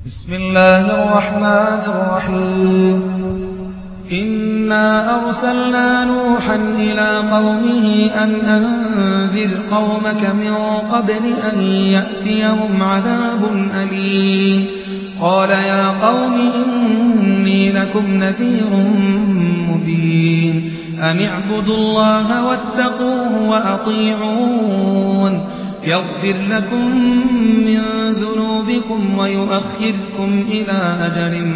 بسم الله الرحمن الرحيم إنا أرسلنا نوحا إلى قومه أن أنذر قومك من قبل أن يأتيهم عذاب أليم قال يا قوم إني لكم نذير مبين أن اعبدوا الله واتقوه وأطيعون يغفر لكم من ذنوبكم ويؤخركم إلى أجل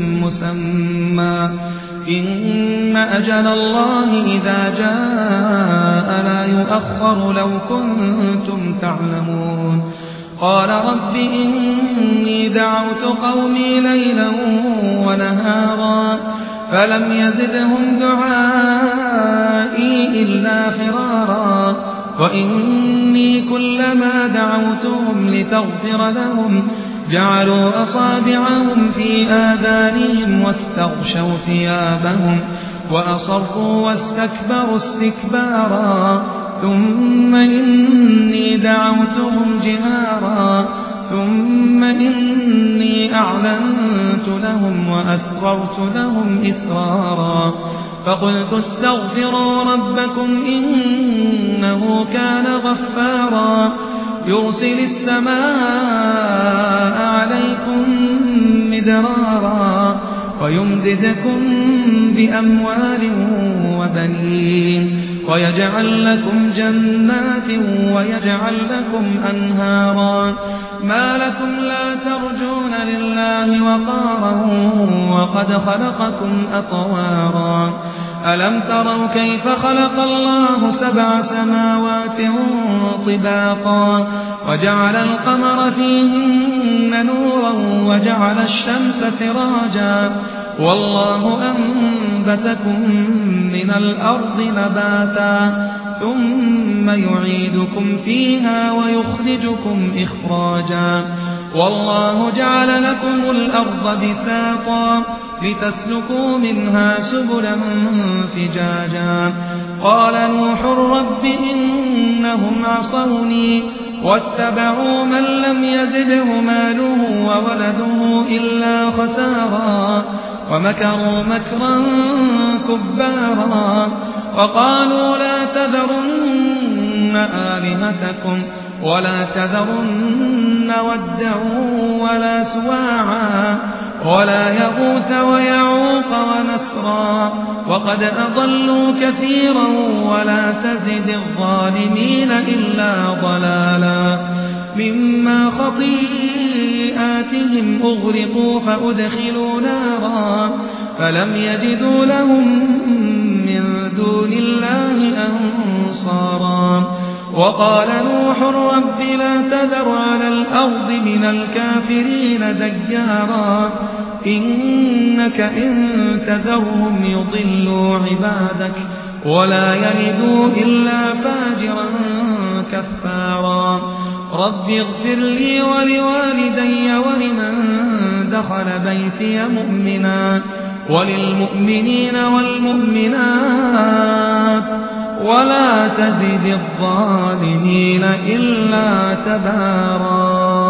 مسمى إن أجل الله إذا جاء لا يؤخر لو كنتم تعلمون قال رب إني دعوت قومي ليلا ونهارا فلم يزدهم دعائي إلا فرارا وإني كلما دعوتهم لتغفر لهم جعلوا أصابعهم في آذانهم واستغشوا ثيابهم وأصروا واستكبروا استكبارا ثم إني دعوتهم جهارا ثم إني أعلنت لهم وأسررت لهم إسرارا فقلت استغفروا ربكم إنه كان غفارا يرسل السماء عليكم مدرارا ويمددكم بأموال وبنين ويجعل لكم جنات ويجعل لكم أنهارا ما لكم لا ترجون لله وقارا وقد خلقكم أطوارا ألم تروا كيف خلق الله 7 سماوات طباقا وجعل القمر فيهن نورا وجعل الشمس سراجا والله أنبتكم من الأرض نباتا ثم يعيدكم فيها ويخرجكم إخراجا والله جعل لكم الأرض بساطا لتسلكوا منها سبلا فجاجا قال نوح رب إنهم عصوني واتبعوا من لم يزده ماله وولده إلا خسارا ومكروا مكرا كبارا وقالوا لا تذرن آلهتكم ولا تذرن ودا ولا سواعا ولا يغوث ويعوق ونسرا وقد أضلوا كثيرا ولا تزد الظالمين إلا ضلالا مما خطيئاتهم أغرقوا فأدخلوا نارا فلم يجدوا لهم من دون الله أنصارا وقال نوح رب لا تذر على الأرض من الكافرين ديارا إنك إن تذرهم يضلوا عبادك ولا يلدوا إلا فاجرا كفارا رب اغفر لي ولوالدي ولمن دخل بيتي مؤمنا وللمؤمنين والمؤمنات ولا تزد الظالمين إلا تبارا